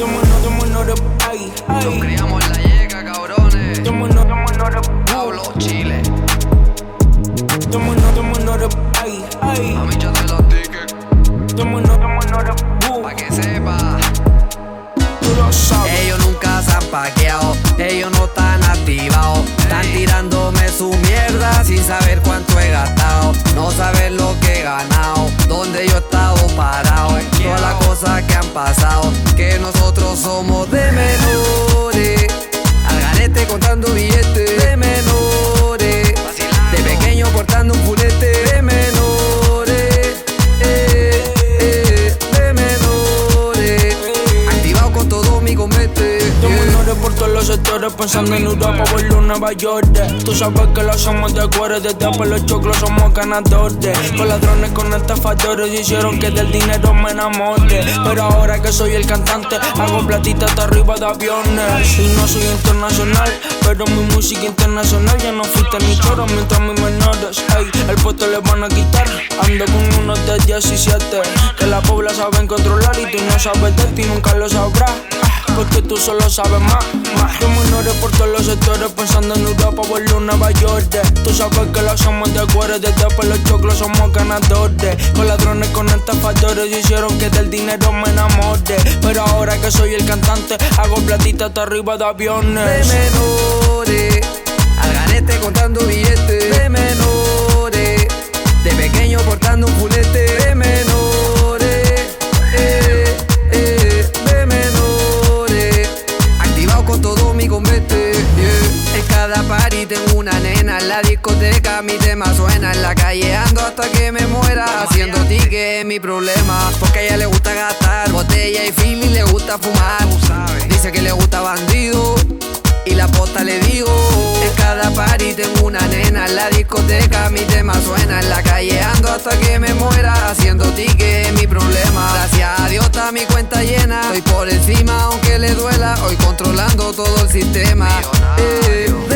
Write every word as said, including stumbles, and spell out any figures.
Nos criamos en la yeca, cabrones. Pablo, Chile. A mí yo te los tickets. Pa' que sepa. Ellos nunca se han paqueado, ellos no están activados. Están tirándome su mierda sin saber cuánto he gastado. No saben lo que he ganado, donde yo he estado parado. Todas las cosas que han pasado, que nosotros somos de menores. Al garete contando billetes de menores. De pequeño portando un fulete de menores. eh, eh, De menores. Activado con todo mi comete. Por todos los sectores, pensando en Europa, vuelo a Nueva York. Tú sabes que lo hacemos de cuero, desde por los choclos somos ganadores. Con ladrones, con estafadores, hicieron que del dinero me enamore. Pero ahora que soy el cantante, hago platita hasta arriba de aviones. Y no soy internacional, pero mi música internacional. Ya no fuiste ni choro mientras mis menores, ey, el puesto le van a quitar. Ando con unos de diecisiete, que la pobla saben controlar. Y tú no sabes de ti, nunca lo sabrás, porque tú solo sabes más, más. Tú menores por todos los sectores, pensando en Europa, vuelo a Nueva York. Tú sabes que lo hacemos de cuero, desde por los choclos somos ganadores. Con ladrones, con estafadores, hicieron que del dinero me enamore. Pero ahora que soy el cantante, hago platita hasta arriba de aviones. De menores, al garete contando billetes de menores. De pequeño portando un fulete de menores. eh, eh, De menores. Activado con todo mi combate, yeah. En cada party tengo una nena, en la discoteca mi tema suena. En la calle ando hasta que me muera, haciendo ticket es mi problema. Porque a ella le gusta gastar botella y fili, le gusta fumar. Dice que le gusta bandido y la posta le digo. En cada party tengo una nena, en la discoteca mi tema suena. En la calle ando hasta que me muera, haciendo ticket es mi problema. Gracias a Dios está mi cuenta llena, estoy por encima aunque le duela. Hoy controlando todo el sistema, eh.